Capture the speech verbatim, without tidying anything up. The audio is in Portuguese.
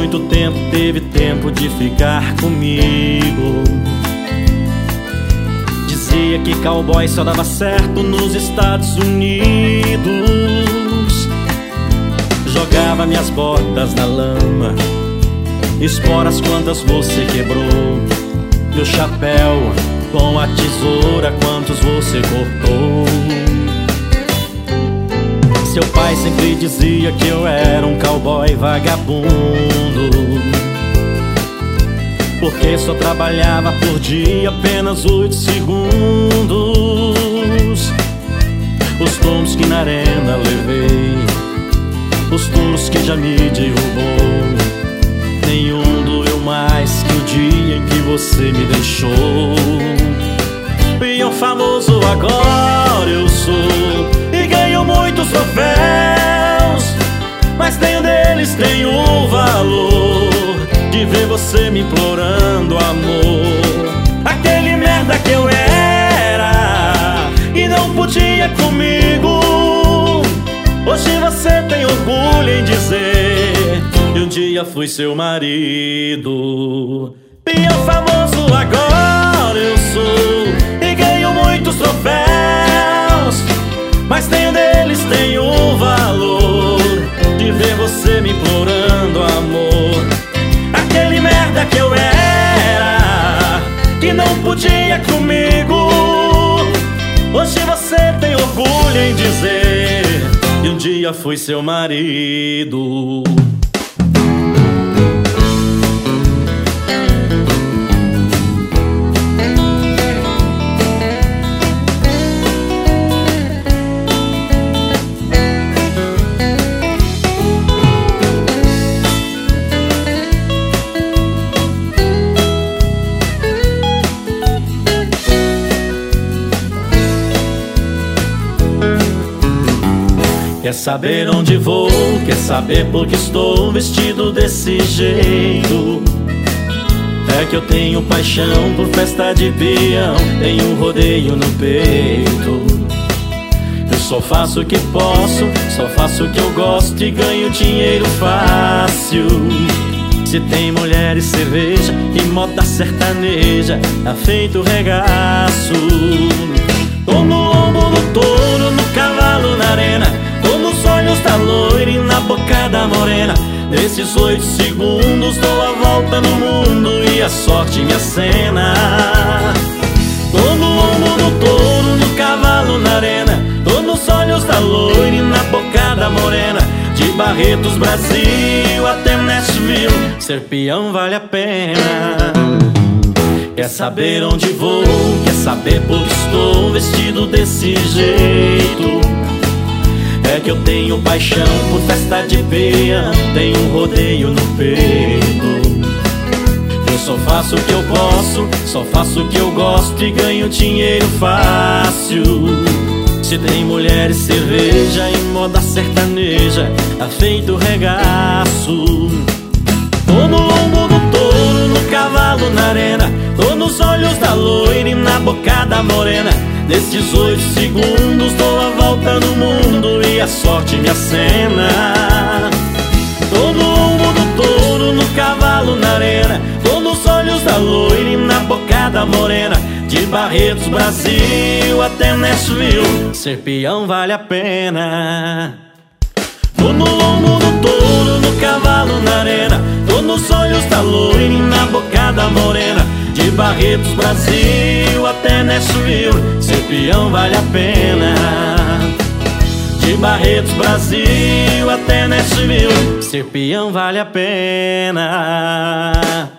muito tempo teve tempo de ficar comigo. Dizia que cowboy só dava certo nos Estados Unidos. Jogava minhas botas na lama, esporas quantas você quebrou. Meu chapéu com a tesoura, quantos você cortou. Seu pai sempre dizia que eu era um cowboy vagabundo, porque só trabalhava por dia apenas oito segundos. Os tombos que na arena levei, os touros que já me derrubou, nenhum doeu mais que o dia em que você me deixou. Peão famoso agora eu sou, e ganho muitos troféus, mas nenhum deles tem o valor de ver você me implorando amor. Aquele merda que eu era e não podia comigo, hoje você tem orgulho em dizer que um dia fui seu marido. Peão famoso agora eu sou, e ganho muitos troféus, mas nenhum deles tem o valor de ver você me implorando amor. Aquele merda que eu era, que não podia comigo, hoje você tem orgulho em dizer que um dia fui seu marido. Quer saber onde vou, quer saber por que estou vestido desse jeito? É que eu tenho paixão por festa de peão, tenho um rodeio no peito. Eu só faço o que posso, só faço o que eu gosto e ganho dinheiro fácil. Se tem mulher e cerveja e moda sertaneja, tá feito regaço. Tô no lombo do touro, no cavalo, na arena, tô nos olhos da loira e na boca da morena. Nesses oito segundos dou a volta no mundo e a sorte me acena. Tô no lombo do touro, no cavalo, na arena, tô nos olhos da loira e na boca da morena. De Barretos, Brasil até Nashville, ser peão vale a pena. Quer saber onde vou, quer saber por que estou vestido desse jeito? É que eu tenho paixão por festa de peão, tenho um rodeio no peito. Eu só faço o que eu posso, só faço o que eu gosto e ganho dinheiro fácil. Se tem mulher e cerveja e moda sertaneja, tá feito regaço. Tô no lombo do touro, no cavalo, na arena, tô nos olhos da loira e na boca da morena. Nesses oito segundos dou a volta no mundo e a sorte me acena. Tô no lombo do touro, no cavalo, na arena, tô nos olhos da loira e na boca da morena. De Barretos, Brasil até Nashville, ser peão vale a pena. Tô no lombo do touro, no cavalo, na arena, tô nos olhos da loira e na boca da morena. De Barretos, Brasil até Nashville, ser peão vale a pena. De Barretos, Brasil até Nashville, ser peão vale a pena.